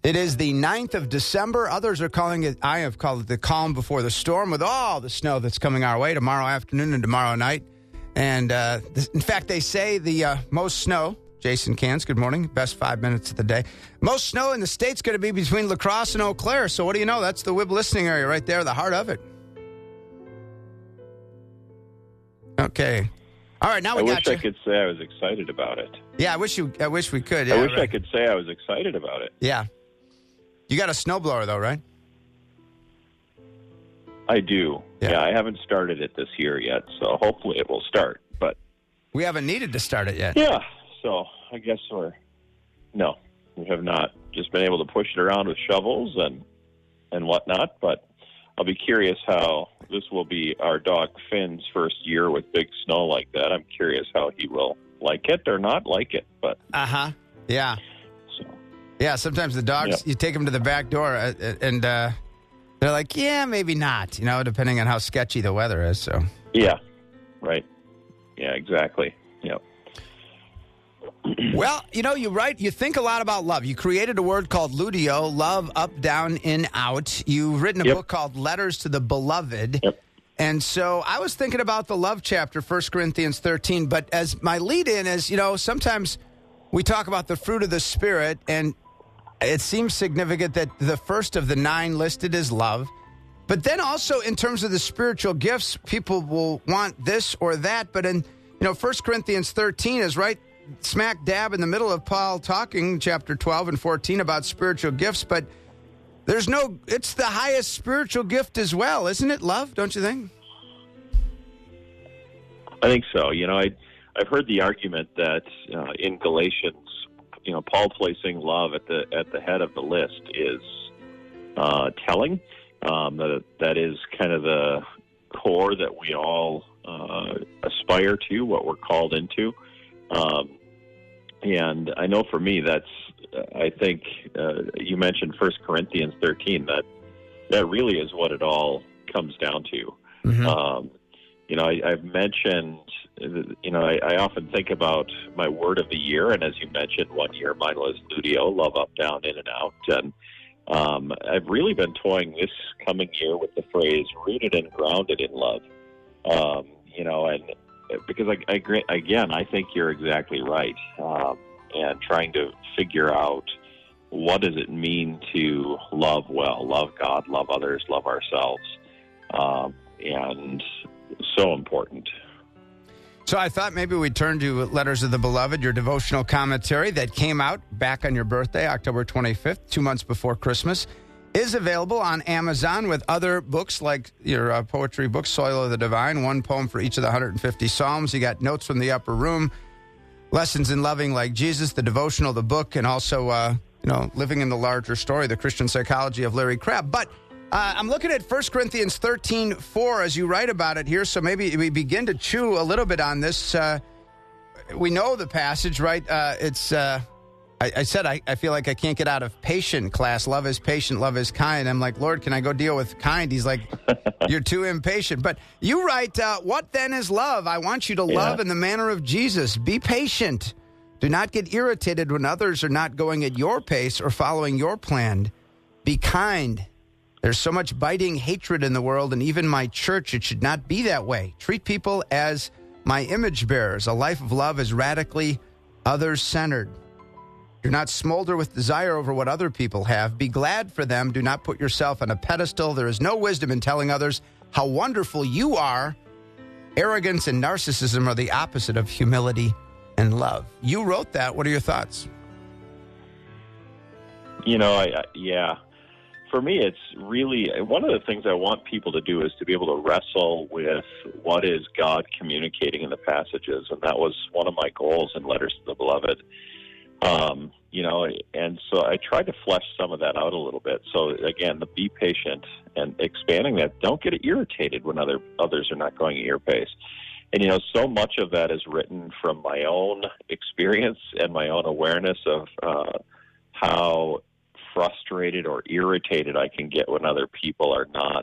It is the 9th of December. Others are calling it, I have called it the calm before the storm, with all the snow that's coming our way tomorrow afternoon and tomorrow night. And in fact, they say the most snow, Jason Cans, good morning, best 5 minutes of the day. Most snow in the state's going to be between La Crosse and Eau Claire. So what do you know? That's the WIB listening area right there, the heart of it. Okay. All right, now we got you. I wish I could say I was excited about it. Yeah, I wish we could. Yeah, I wish I could say I was excited about it. Yeah. You got a snowblower, though, right? I do. Yeah, I haven't started it this year yet, so hopefully it will start. But we haven't needed to start it yet. Yeah, so I guess no, we have not. Just been able to push it around with shovels and whatnot, but I'll be curious how this will be our dog Finn's first year with big snow like that. I'm curious how he will like it or not like it. But yeah. So yeah, sometimes the dogs, you take them to the back door and they're like, yeah, maybe not. Depending on how sketchy the weather is. So yeah, right. Yeah, exactly. Yep. Well, you think a lot about love. You created a word called ludio, love, up, down, in, out. You've written a book called Letters to the Beloved. Yep. And so I was thinking about the love chapter, 1 Corinthians 13. But as my lead-in is, sometimes we talk about the fruit of the Spirit, and it seems significant that the first of the 9 listed is love. But then also in terms of the spiritual gifts, people will want this or that. But in 1 Corinthians 13 is right smack dab in the middle of Paul talking, chapter 12 and 14, about spiritual gifts, but it's the highest spiritual gift as well, isn't it, love, don't you think? I think so. I've heard the argument that in Galatians, Paul placing love at the head of the list is telling. That is kind of the core that we all aspire to, what we're called into. And I know for me, I think you mentioned 1 Corinthians 13, that really is what it all comes down to. Mm-hmm. I've mentioned, I often think about my word of the year, and as you mentioned, one year mine was ludio, love, up, down, in, and out. And I've really been toying this coming year with the phrase rooted and grounded in love. And because I think you're exactly right. And trying to figure out what does it mean to love well, love God, love others, love ourselves. And so important. So I thought maybe we'd turn to Letters of the Beloved, your devotional commentary that came out back on your birthday, October 25th, 2 months before Christmas, is available on Amazon with other books like your poetry book, Soil of the Divine, 1 poem for each of the 150 Psalms. You got Notes from the Upper Room, Lessons in Loving Like Jesus, the devotional, the book, and also, Living in the Larger Story, the Christian Psychology of Larry Crabb. But I'm looking at 1 Corinthians 13:4 as you write about it here, so maybe we begin to chew a little bit on this. We know the passage, right? I said I feel like I can't get out of patient class. Love is patient, love is kind. I'm like, Lord, can I go deal with kind? He's like, you're too impatient. But you write, what then is love? I want you to love in the manner of Jesus. Be patient. Do not get irritated when others are not going at your pace or following your plan. Be kind. There's so much biting hatred in the world, and even my church, it should not be that way. Treat people as my image bearers. A life of love is radically others-centered. Do not smolder with desire over what other people have. Be glad for them. Do not put yourself on a pedestal. There is no wisdom in telling others how wonderful you are. Arrogance and narcissism are the opposite of humility and love. You wrote that. What are your thoughts? For me, it's really one of the things I want people to do is to be able to wrestle with what is God communicating in the passages. And that was one of my goals in Letters to the Beloved. And so I tried to flesh some of that out a little bit. So again, the be patient and expanding that. Don't get irritated when others are not going at your pace. And, so much of that is written from my own experience and my own awareness of how frustrated or irritated I can get when other people are not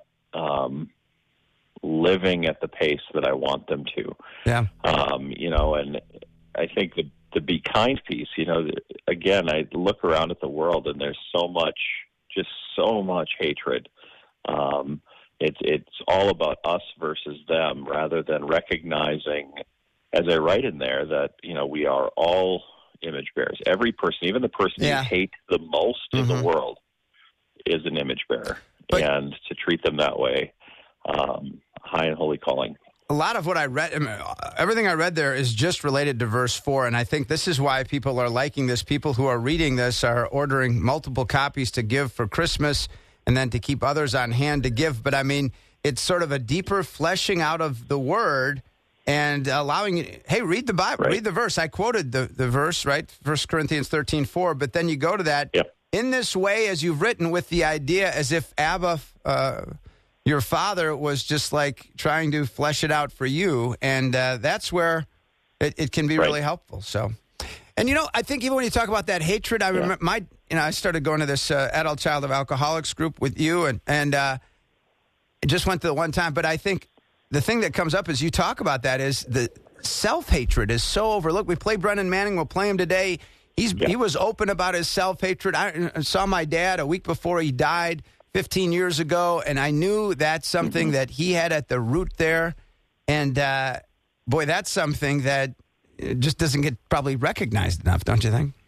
living at the pace that I want them to. Yeah. And I think the be kind piece, again, I look around at the world and there's so much hatred. It's all about us versus them, rather than recognizing, as I write in there, that we are all image bearers. Every person, even the person you hate the most in the world, is an image bearer, and to treat them that way, high and holy calling. A lot of what I read, everything I read there is just related to verse 4, and I think this is why people are liking this. People who are reading this are ordering multiple copies to give for Christmas and then to keep others on hand to give. But, I mean, it's sort of a deeper fleshing out of the Word and allowing you, hey, read the Bible, read the verse. I quoted the verse, right, 1 Corinthians 13:4, but then you go to that, in this way, as you've written, with the idea as if Abba, your father, was just like trying to flesh it out for you, and that's where it can be really helpful. So, and I think even when you talk about that hatred, I remember I started going to this adult child of alcoholics group with you, and it just went to the one time. But I think the thing that comes up as you talk about that is the self-hatred is so overlooked. We play Brennan Manning. We'll play him today. He was open about his self-hatred. I saw my dad a week before he died 15 years ago, and I knew that's something that he had at the root there. And, boy, that's something that just doesn't get probably recognized enough, don't you think?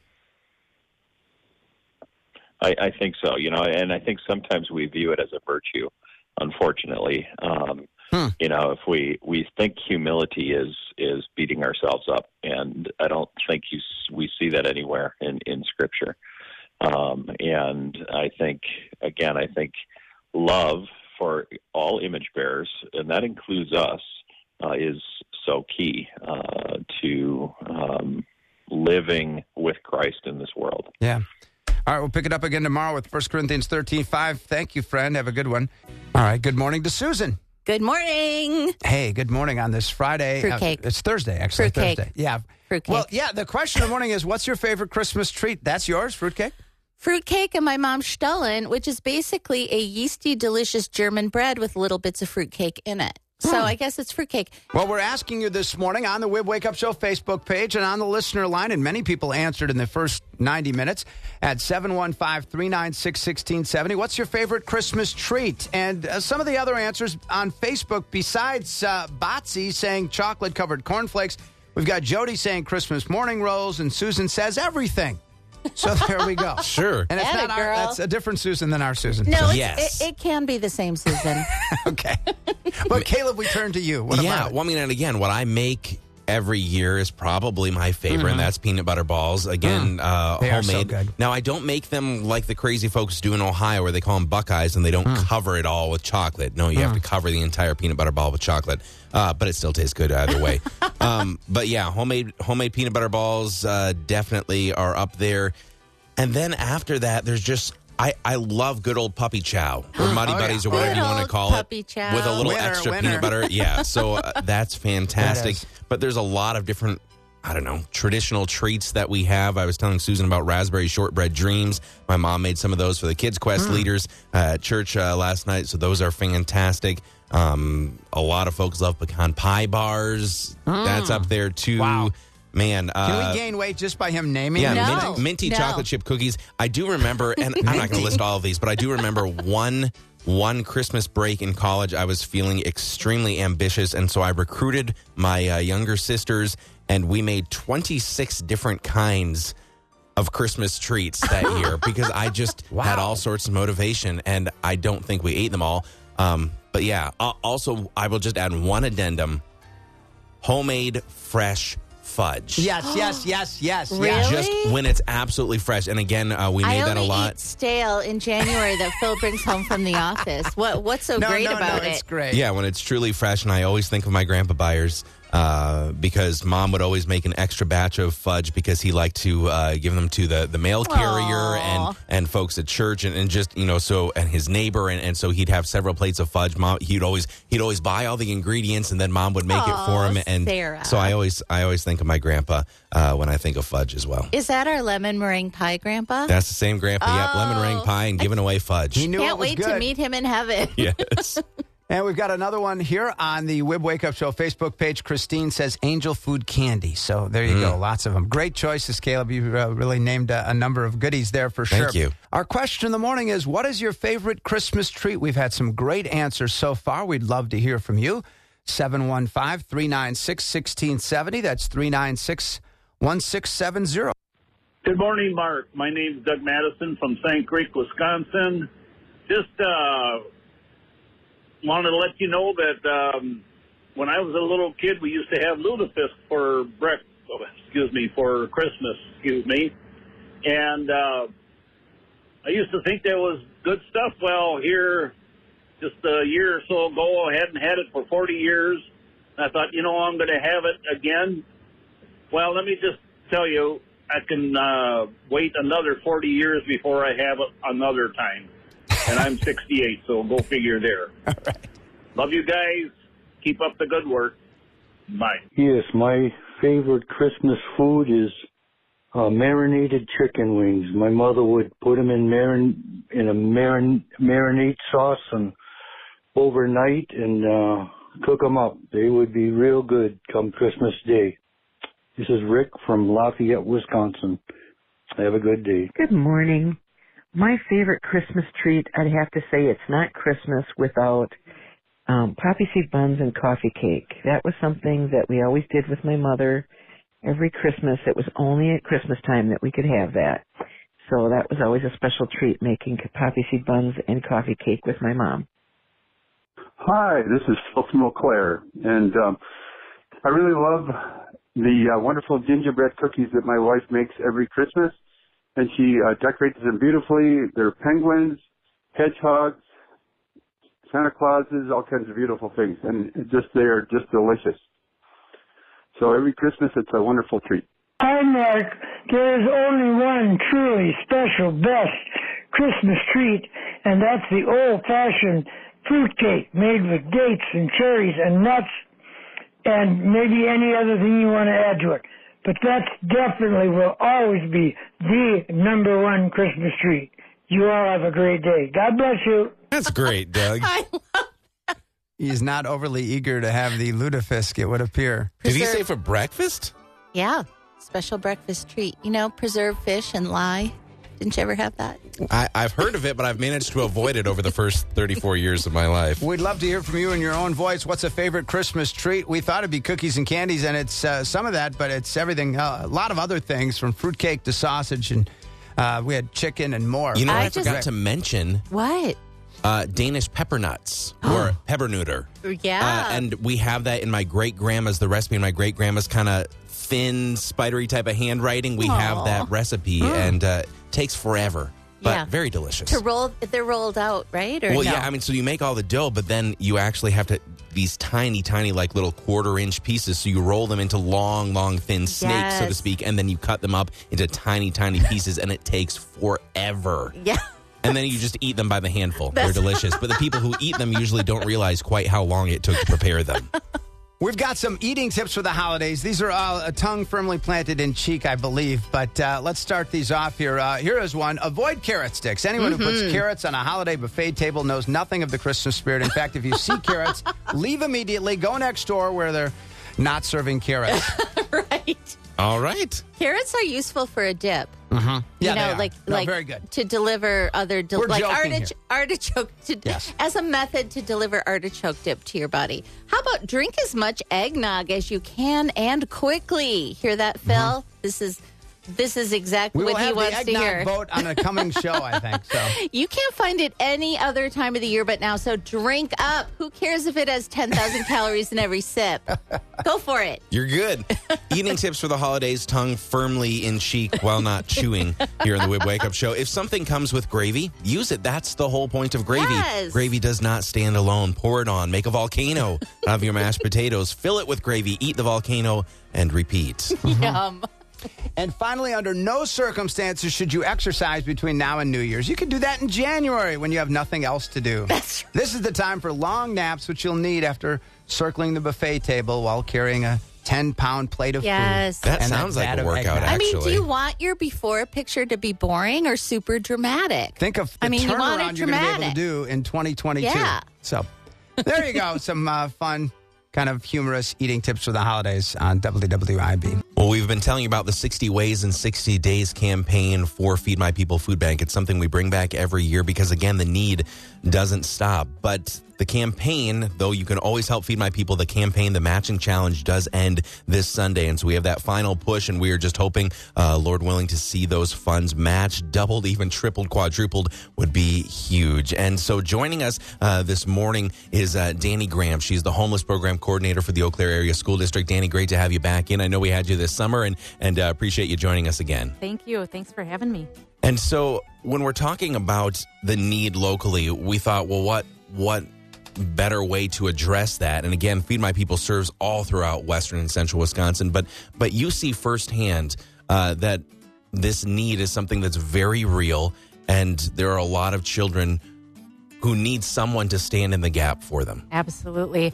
I think so, and I think sometimes we view it as a virtue, unfortunately. If we think humility is beating ourselves up, and I don't think we see that anywhere in Scripture. And I think love for all image bearers, and that includes us, is so key to living with Christ in this world. Yeah. All right, we'll pick it up again tomorrow with 1 Corinthians 13:5. Thank you, friend. Have a good one. All right, good morning to Susan. Good morning. Hey, good morning on this Friday. Fruitcake. It's Thursday, actually. Fruitcake. Thursday. Yeah. Fruitcake. Well, yeah, the question of the morning is, what's your favorite Christmas treat? That's yours, fruitcake? Fruitcake and my mom's Stullen, which is basically a yeasty, delicious German bread with little bits of fruitcake in it. So I guess it's fruitcake. Well, we're asking you this morning on the Wake Up Show Facebook page and on the listener line, and many people answered in the first 90 minutes at 715-396-1670. What's your favorite Christmas treat? And some of the other answers on Facebook, besides Botsy saying chocolate-covered cornflakes, we've got Jody saying Christmas morning rolls, and Susan says everything. So there we go. Sure. And it's not that's a different Susan than our Susan. No, Yes. it can be the same Susan. Okay. But Caleb, we turn to you. What about it? Well, I mean, and again, what I make every year is probably my favorite, and that's peanut butter balls. Again, They homemade. are so good. Now, I don't make them like the crazy folks do in Ohio, where they call them Buckeyes, and they don't cover it all with chocolate. No, you have to cover the entire peanut butter ball with chocolate, but it still tastes good either way. But yeah, homemade peanut butter balls definitely are up there. And then after that, there's just I love good old puppy chow or Muddy Buddies or whatever Good you want to old call puppy it, chow. with a little Winner, extra winner. peanut butter. Yeah, so that's fantastic. That is. But there's a lot of different, I don't know, traditional treats that we have. I was telling Susan about raspberry shortbread dreams. My mom made some of those for the Kids Quest leaders at church last night, so those are fantastic. A lot of folks love pecan pie bars. That's up there too. Wow. Man, Can we gain weight just by him naming yeah, these No. things? minty No. chocolate chip cookies. I do remember, and I'm not going to list all of these, but I do remember one Christmas break in college. I was feeling extremely ambitious, and so I recruited my younger sisters, and we made 26 different kinds of Christmas treats that year because I just had all sorts of motivation, and I don't think we ate them all. But yeah, also, I will just add one addendum: homemade fresh fudge. Yes. Really? Just when it's absolutely fresh. And again, we made that a I only lot. eat stale in January that Phil brings home from the office. What's so great about it? It's great. Yeah, when it's truly fresh. And I always think of my grandpa Byers because Mom would always make an extra batch of fudge because he liked to give them to the mail carrier and folks at church and just, so, and his neighbor. And so he'd have several plates of fudge. Mom, he'd always buy all the ingredients and then Mom would make it for him. And Sarah. so I always think of my grandpa when I think of fudge as well. Is that our lemon meringue pie, Grandpa? That's the same grandpa. Yep, lemon meringue pie and giving away fudge. He knew it Can't was wait good. to meet him in heaven. Yes. And we've got another one here on the Wib Wake Up Show Facebook page. Christine says Angel Food Candy. So there you go. Lots of them. Great choices, Caleb. You really named a number of goodies there for sure. Thank you. Our question in the morning is, what is your favorite Christmas treat? We've had some great answers so far. We'd love to hear from you. 715-396-1670. That's 396-1670. Good morning, Mark. My name's Doug Madison from St. Creek, Wisconsin. Just wanted to let you know that when I was a little kid, we used to have lutefisk for for Christmas, and I used to think that was good stuff. Well, here, just a year or so ago, I hadn't had it for 40 years. I thought, I'm going to have it again. Well, let me just tell you, I can wait another 40 years before I have it another time. And I'm 68, so go figure there. All right. Love you guys. Keep up the good work. Bye. Yes, my favorite Christmas food is marinated chicken wings. My mother would put them in a marinade sauce and overnight and cook them up. They would be real good come Christmas Day. This is Rick from Lafayette, Wisconsin. Have a good day. Good morning. My favorite Christmas treat, I'd have to say it's not Christmas without poppy seed buns and coffee cake. That was something that we always did with my mother every Christmas. It was only at Christmas time that we could have that. So that was always a special treat, making poppy seed buns and coffee cake with my mom. Hi, this is Phil from Eau Claire, and I really love the wonderful gingerbread cookies that my wife makes every Christmas. And she decorates them beautifully. They're penguins, hedgehogs, Santa Clauses, all kinds of beautiful things. And they're just delicious. So every Christmas, it's a wonderful treat. Hi, Mark. There is only one truly special, best Christmas treat, and that's the old-fashioned fruitcake made with dates and cherries and nuts and maybe any other thing you want to add to it. But that definitely will always be the number one Christmas treat. You all have a great day. God bless you. That's great, Doug. I love He's not overly eager to have the lutefisk, it would appear. Did he say for breakfast? Yeah, special breakfast treat. Preserved fish and lye. Didn't you ever have that? I've heard of it, but I've managed to avoid it over the first 34 years of my life. We'd love to hear from you in your own voice. What's a favorite Christmas treat? We thought it'd be cookies and candies, and it's some of that, but it's everything, a lot of other things, from fruitcake to sausage, and we had chicken and more. I forgot to mention What? Danish pepper nuts or peppernutter. Yeah. And we have that in my great-grandma's, the recipe in my great-grandma's kind of thin, spidery type of handwriting. We have that recipe, and takes forever, but very delicious. They're rolled out, right? Or well, no? yeah, I mean, so you make all the dough, but then you actually have to, these tiny, like little quarter-inch pieces, so you roll them into long, thin snakes, so to speak, and then you cut them up into tiny pieces, and it takes forever. Yeah. And then you just eat them by the handful. They're delicious. But the people who eat them usually don't realize quite how long it took to prepare them. We've got some eating tips for the holidays. These are all a tongue firmly planted in cheek, I believe. But let's start these off here. Here is one. Avoid carrot sticks. Anyone who puts carrots on a holiday buffet table knows nothing of the Christmas spirit. In fact, if you see carrots, leave immediately. Go next door where they're not serving carrots. Right. All right. Carrots are useful for a dip. Mm-hmm. Yeah, they are. like very good. To deliver other like artichoke yes. as a method to deliver artichoke dip to your body. How about drink as much eggnog as you can and quickly? Hear that, Phil? Mm-hmm. This is exactly what he wants to hear. We will have the eggnog vote on a coming show, I think. So you can't find it any other time of the year but now, so drink up. Who cares if it has 10,000 calories in every sip? Go for it. You're good. Eating tips for the holidays, tongue firmly in cheek while not chewing here in the Wib Wake Up Show. If something comes with gravy, use it. That's the whole point of gravy. Yes. Gravy does not stand alone. Pour it on. Make a volcano out of your mashed potatoes. Fill it with gravy. Eat the volcano and repeat. Yum. And finally, under no circumstances should you exercise between now and New Year's. You can do that in January when you have nothing else to do. That's right. This is the time for long naps, which you'll need after circling the buffet table while carrying a 10-pound plate of food. That sounds like a workout, actually. I mean, do you want your before picture to be boring or super dramatic? Think of the turnaround you're going to be able to do in 2022. Yeah. So There you go. Some fun, kind of humorous eating tips for the holidays on WWIB. Well, we've been telling you about the 60 Ways in 60 Days campaign for Feed My People Food Bank. It's something we bring back every year because, again, the need doesn't stop. But the campaign, though you can always help Feed My People, the campaign, the matching challenge does end this Sunday. And so we have that final push, and we are just hoping, Lord willing, to see those funds matched, doubled, even tripled, quadrupled would be huge. And so joining us this morning is Danny Graham. She's the Homeless Program Coordinator for the Eau Claire Area School District. Danny, great to have you back in. I know we had you this summer, and appreciate you joining us again. Thank you. Thanks for having me. And so when we're talking about the need locally, we thought, well, what better way to address that? And again, Feed My People serves all throughout western and central Wisconsin, but you see firsthand that this need is something that's very real, and there are a lot of children who need someone to stand in the gap for them. Absolutely.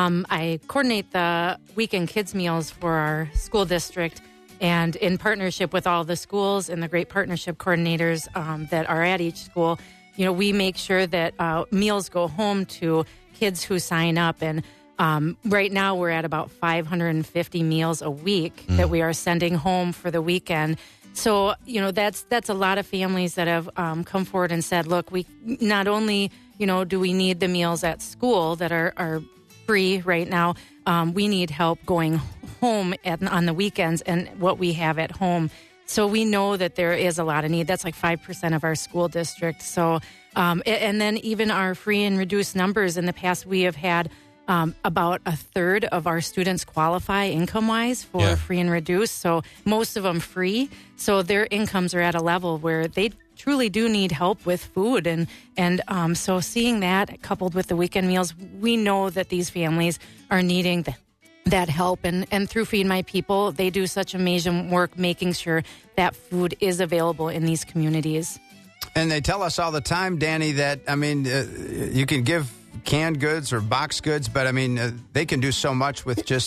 I coordinate the weekend kids meals for our school district, and in partnership with all the schools and the great partnership coordinators that are at each school, we make sure that meals go home to kids who sign up. And right now we're at about 550 meals a week that we are sending home for the weekend. So, that's a lot of families that have come forward and said, look, we not only, do we need the meals at school that are free right now, we need help going home on the weekends and what we have at home. So we know that there is a lot of need. That's like 5% of our school district. So, and then even our free and reduced numbers in the past, we have had about a third of our students qualify income-wise for free and reduced. So most of them free. So their incomes are at a level where they truly do need help with food. And so seeing that coupled with the weekend meals, we know that these families are needing that help. And through Feed My People, they do such amazing work making sure that food is available in these communities. And they tell us all the time, Danny, that, you can give canned goods or box goods, but, they can do so much with just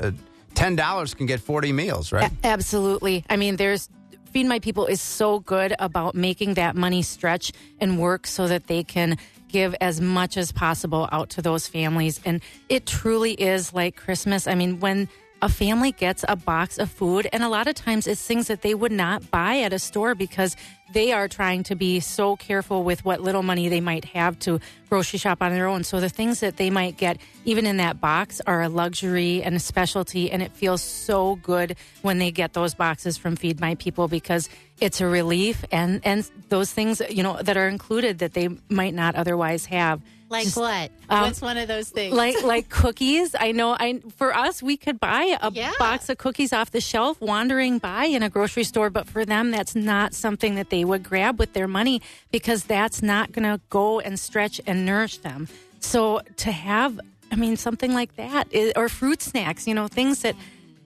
$10 can get 40 meals, right? Absolutely. Feed My People is so good about making that money stretch and work so that they can give as much as possible out to those families. And it truly is like Christmas. When a family gets a box of food, and a lot of times it's things that they would not buy at a store because they are trying to be so careful with what little money they might have to grocery shop on their own. So the things that they might get, even in that box, are a luxury and a specialty, and it feels so good when they get those boxes from Feed My People because it's a relief, and those things, that are included that they might not otherwise have. Like what? What's one of those things? Like cookies. I know. For us, we could buy a box of cookies off the shelf wandering by in a grocery store, but for them, that's not something that they would grab with their money because that's not going to go and stretch and nourish them. So to have, something like that, or fruit snacks, things that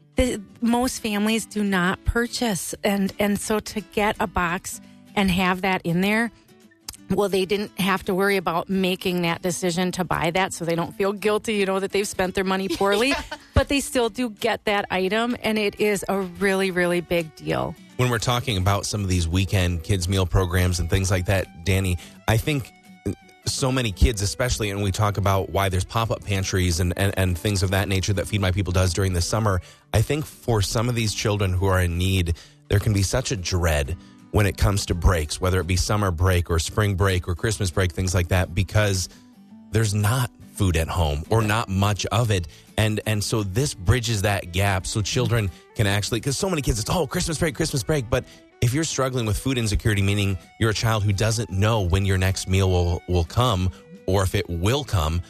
most families do not purchase, and so to get a box and have that in there. Well, they didn't have to worry about making that decision to buy that, so they don't feel guilty, that they've spent their money poorly. But they still do get that item, and it is a really, really big deal. When we're talking about some of these weekend kids meal programs and things like that, Danny, I think so many kids, especially, and we talk about why there's pop-up pantries and things of that nature that Feed My People does during the summer. I think for some of these children who are in need, there can be such a dread when it comes to breaks, whether it be summer break or spring break or Christmas break, things like that, because there's not food at home or not much of it. And so this bridges that gap so children can actually, because so many kids, it's, Christmas break. But if you're struggling with food insecurity, meaning you're a child who doesn't know when your next meal will come or if it will come,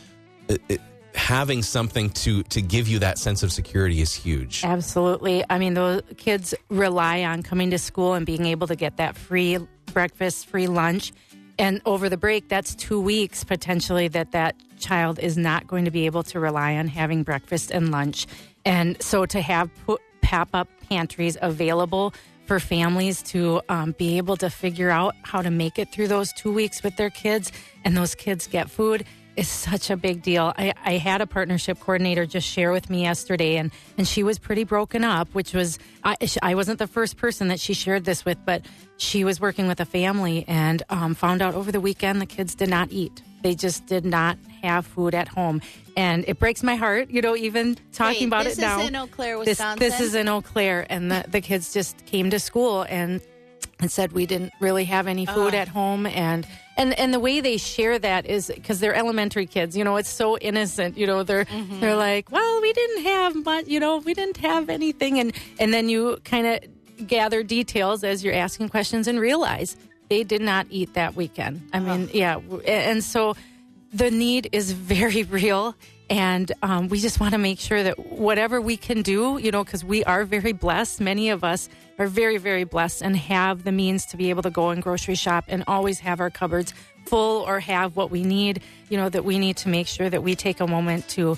having something to give you that sense of security is huge. Absolutely. Those kids rely on coming to school and being able to get that free breakfast, free lunch. And over the break, that's 2 weeks potentially that child is not going to be able to rely on having breakfast and lunch. And so to have pop-up pantries available for families to be able to figure out how to make it through those 2 weeks with their kids, and those kids get food, is such a big deal. I had a partnership coordinator just share with me yesterday, and she was pretty broken up, which was, I wasn't the first person that she shared this with, but she was working with a family and found out over the weekend the kids did not eat. they just did not have food at home. And it breaks my heart, even talking about it now. This is in Eau Claire, Wisconsin? This is in Eau Claire, and the kids just came to school and said we didn't really have any food at home. And the way they share that is because they're elementary kids, it's so innocent. They're like, well, we didn't have much, we didn't have anything. And then you kind of gather details as you're asking questions and realize they did not eat that weekend. I mean, yeah. And so the need is very real. And we just want to make sure that whatever we can do, because we are very blessed. Many of us are very, very blessed and have the means to be able to go and grocery shop and always have our cupboards full or have what we need, that we need to make sure that we take a moment to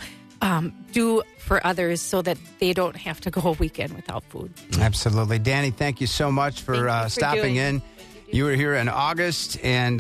do for others so that they don't have to go a weekend without food. Absolutely. Danny, thank you so much for stopping in. You were here in August, and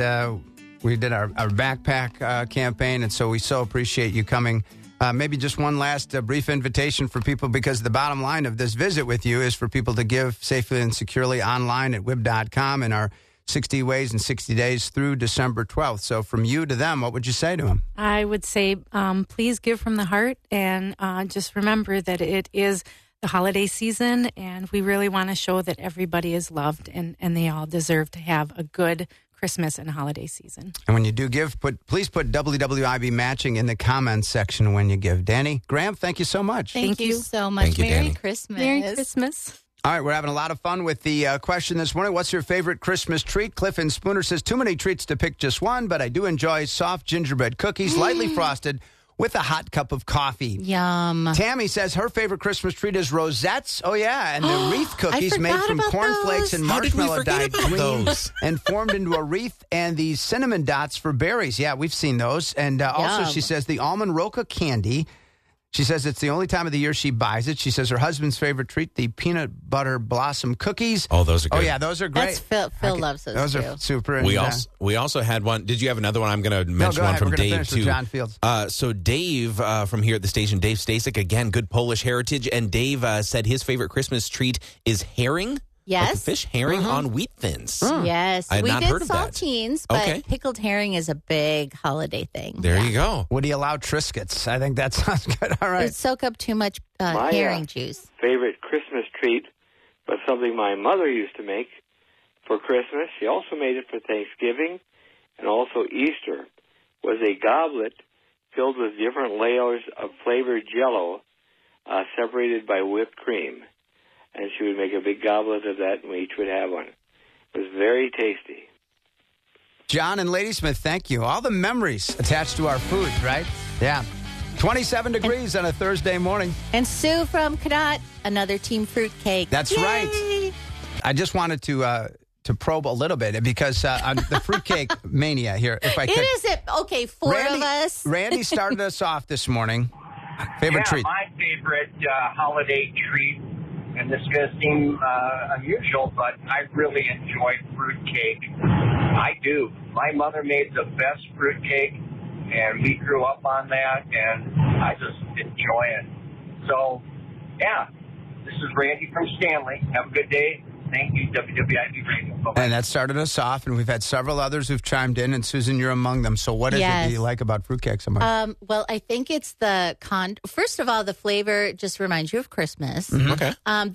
we did our backpack campaign, and so we so appreciate you coming. Maybe just one last brief invitation for people, because the bottom line of this visit with you is for people to give safely and securely online at WIB.com in our 60 Ways in 60 Days through December 12th. So from you to them, what would you say to them? I would say please give from the heart, and just remember that it is the holiday season, and we really want to show that everybody is loved and they all deserve to have a good Christmas and holiday season. And when you do give, please put WWIB matching in the comments section when you give. Danny, Graham, thank you so much. Thank you so much. Thank you, Merry Danny. Christmas. Merry Christmas. All right, we're having a lot of fun with the question this morning. What's your favorite Christmas treat? Cliff in Spooner says, too many treats to pick just one, but I do enjoy soft gingerbread cookies, lightly frosted, with a hot cup of coffee. Yum. Tammy says her favorite Christmas treat is rosettes. Oh, yeah, and the wreath cookies made from cornflakes and marshmallow dyed green and formed into a wreath, and the cinnamon dots for berries. Yeah, we've seen those. And also she says the almond roca candy. She says it's the only time of the year she buys it. She says her husband's favorite treat, the peanut butter blossom cookies. Oh, those are good. Oh, yeah, those are great. Phil loves those too. Those are super. We also had one. Did you have another one? I'm going to mention one from Dave, too. John Fields. So Dave from here at the station, Dave Stasek, again, good Polish heritage. And Dave said his favorite Christmas treat is herring. Yes. Like fish herring on wheat thins. Yes. I had not heard of that. Saltines, but pickled herring is a big holiday thing. There you go. Would he allow Triscuits? I think that sounds good. All right. It would soak up too much herring juice. Favorite Christmas treat was something my mother used to make for Christmas. She also made it for Thanksgiving and also Easter. Was a goblet filled with different layers of flavored Jell-O separated by whipped cream. And she would make a big goblet of that, and we each would have one. It was very tasty. John and Ladysmith, thank you. All the memories attached to our food, right? Yeah. 27 degrees on a Thursday morning. And Sue from Cadott, another team fruitcake. That's right. I just wanted to probe a little bit because on the fruitcake mania here, if I could. It is it. Okay, four of us. Randy started us off this morning. Favorite treat? My favorite holiday treat. And this is going to seem unusual, but I really enjoy fruitcake. I do. My mother made the best fruitcake, and we grew up on that, and I just enjoy it. So, yeah, this is Randy from Stanley. Have a good day. Thank you, WWIB Radio. Bye-bye. And that started us off, and we've had several others who've chimed in, and Susan, you're among them. So what is it that you like about fruitcake so much? Well, I think it's first of all, the flavor just reminds you of Christmas. Mm-hmm. Okay.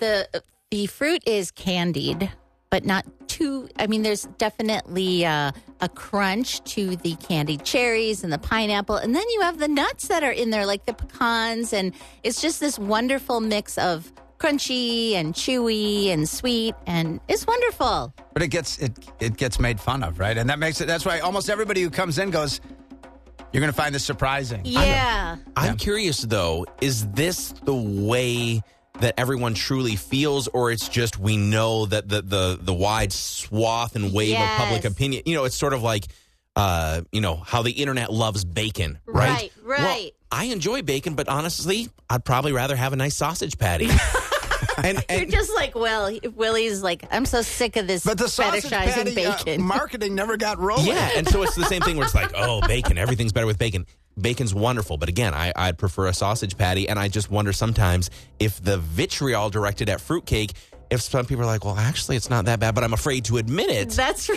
The fruit is candied, but not too, there's definitely a crunch to the candied cherries and the pineapple. And then you have the nuts that are in there, like the pecans, and it's just this wonderful mix of crunchy and chewy and sweet, and it's wonderful. But it gets made fun of, right? And that's why almost everybody who comes in goes, you're going to find this surprising. Yeah. I'm curious, though, is this the way that everyone truly feels, or it's just we know that the wide swath and wave of public opinion, it's sort of like, how the internet loves bacon, right? Right. Well, I enjoy bacon, but honestly, I'd probably rather have a nice sausage patty. And you're just like, Willie's like, I'm so sick of this fetishizing bacon. Marketing never got rolling. Yeah, and so it's the same thing where it's like, oh, bacon, everything's better with bacon. Bacon's wonderful, but again, I'd prefer a sausage patty, and I just wonder sometimes if the vitriol directed at fruitcake, if some people are like, well, actually, it's not that bad, but I'm afraid to admit it. That's right.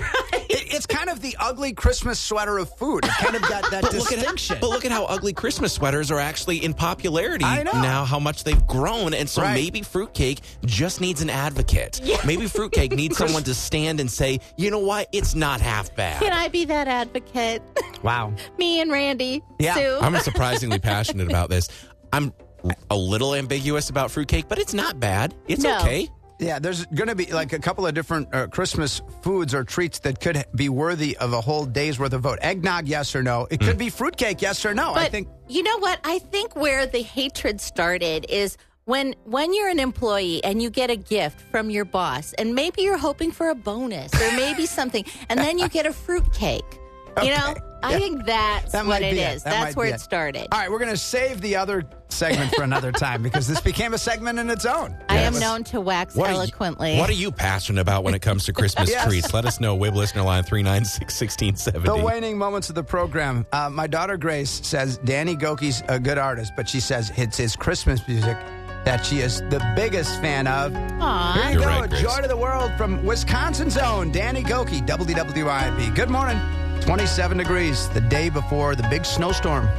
It's kind of the ugly Christmas sweater of food. It kind of got that distinction. But look at how ugly Christmas sweaters are actually in popularity I know. now, how much they've grown. And so maybe fruitcake just needs an advocate. Yeah. Maybe fruitcake needs someone to stand and say, you know what? It's not half bad. Can I be that advocate? Wow. Me and Randy. Yeah. Sue. I'm surprisingly passionate about this. I'm a little ambiguous about fruitcake, but it's not bad. It's okay. Yeah, there's going to be like a couple of different Christmas foods or treats that could be worthy of a whole day's worth of vote. Eggnog, yes or no. It could be fruitcake, yes or no. But I think. You know what? I think where the hatred started is when you're an employee and you get a gift from your boss, and maybe you're hoping for a bonus or maybe something, and then you get a fruitcake. You know, I think that's what it is. That's where it started. All right, we're going to save the other segment for another time because this became a segment in its own. I am known to wax eloquently. What are you passionate about when it comes to Christmas treats? Let us know. Wib listener line 396-1670. The waning moments of the program. My daughter Grace says Danny Gokey's a good artist, but she says it's his Christmas music that she is the biggest fan of. Aww. Here you You're go, right, Grace. Joy to the World from Wisconsin's own Danny Gokey, WWIB. Good morning. 27 degrees the day before the big snowstorm.